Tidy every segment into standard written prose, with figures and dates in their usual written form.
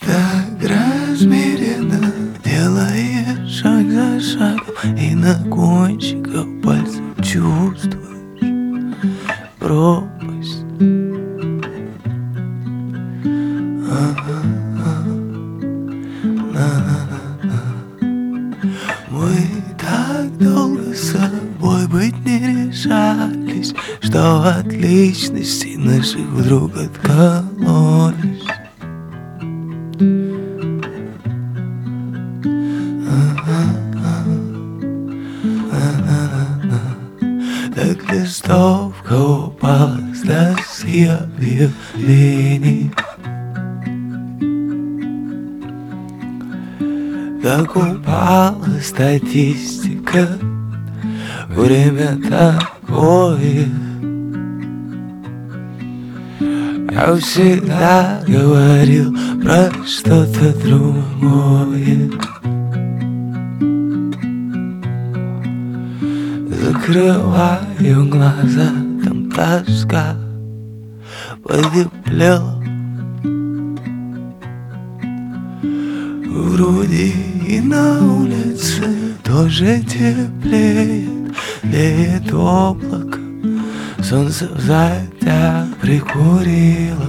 Так размеренно делаешь шаг за шагом, и на кончиках пальцев чувствуешь пропасть. Мы так долго с собой быть не решались, что от личностей наших вдруг откололись. Так листовка упала с доски объявлений. Так упала статистика, время такое. Я всегда говорил про что-то другое. Закрываю глаза, там тоска потеплела в груди, и на улице тоже теплеет, леет облако, солнце в затяг прикурило.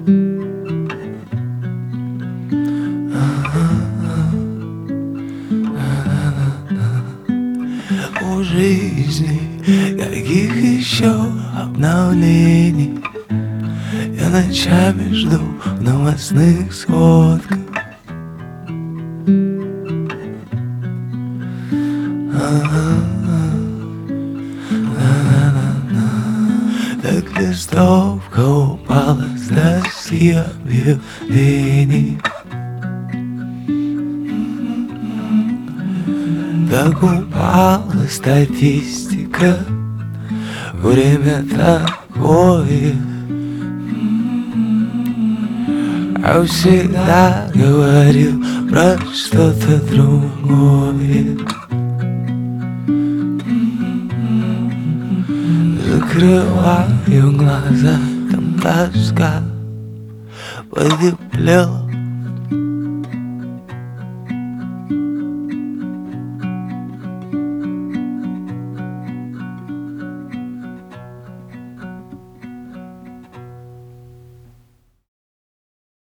У жизни каких еще обновлений я ночами жду в новостных сводках. Так листовка упала с доски объявлений. Так упала статистика, время такое. Я всегда говорил про что-то другое. Закрываю глаза, там тоска потеплела